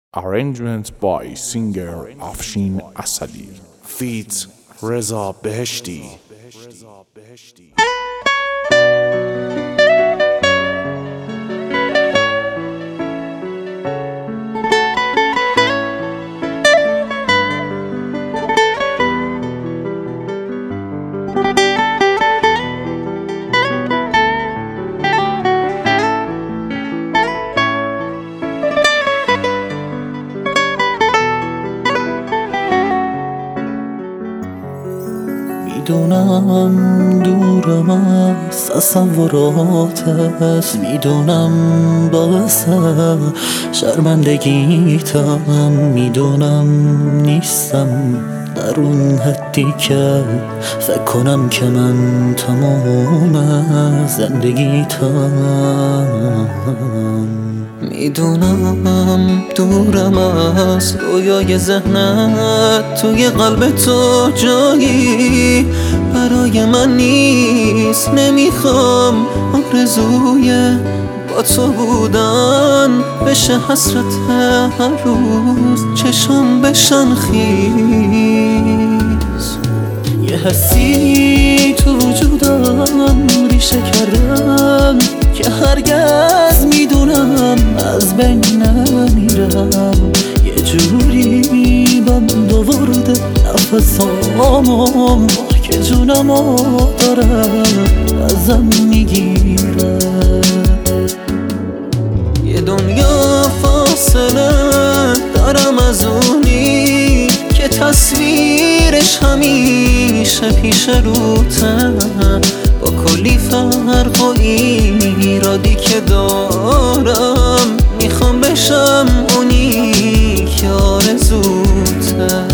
Arrangement by singer Afshin Asadi feat Reza Beheshti. میدونم دورم از تصوراتت، میدونم باعث شرمندگیتم، میدونم نیستم در اون حدی که فکر کنم که من تمام زندگیتم. میدونم دورم از رویای ذهنت، توی قلب تو جایی برای من نیست. نمیخوام آرزوی با تو بودن بشه حسرت هر روز چشم بشن خیز. یه حسی تو وجودم ریشه کردم که هرگز میدونم از بین نمیرم. یه جوری بند آورده نفسامو که جونمو داره ازم میگیره. یه دنیا فاصله دارم از اونی که تصویرش همیشه پیش روته، با کلی فرق و ایرادی که دارم میخوام بشم اونی که آرزوته.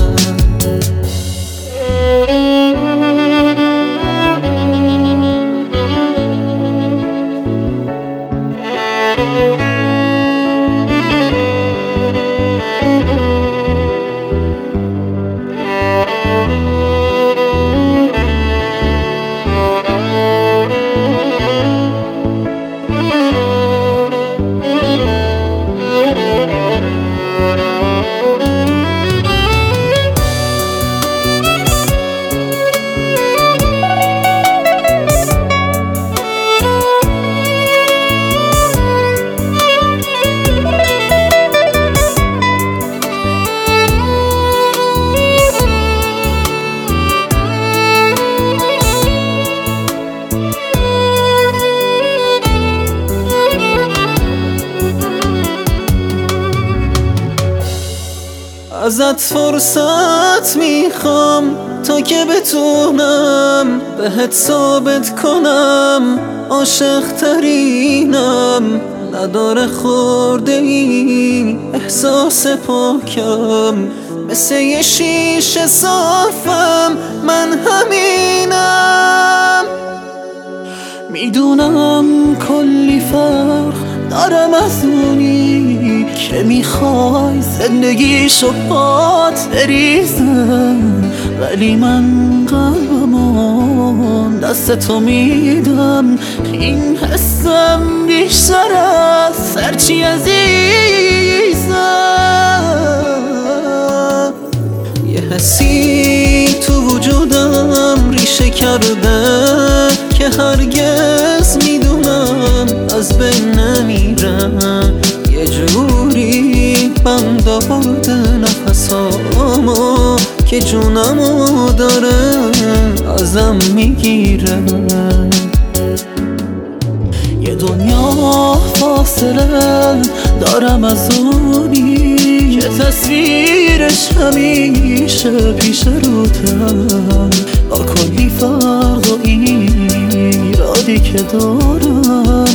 ازت فرصت میخوام تا که بتونم بهت ثابت کنم عاشق ترینم. نداره خورده ای احساس پاکم، مثل یه شیشه صافم من همینم. میدونم کلی فرق دارم از اونی که میخوای زندگیشو بات بریزم، ولی من قلبمو دست تو میدم. این حسم بیشتر از هرچی عزیزم. یه حسی تو وجودم ریشه کرده که هرگز میدونم از بین نمیرم. یه جوری بند آورده نفسامو که جونمو داره ازم میگیره. یه دنیا فاصله دارم از اونی که تصویرش همیشه پیش روتم، با کلی فرق و ایرادی که دارم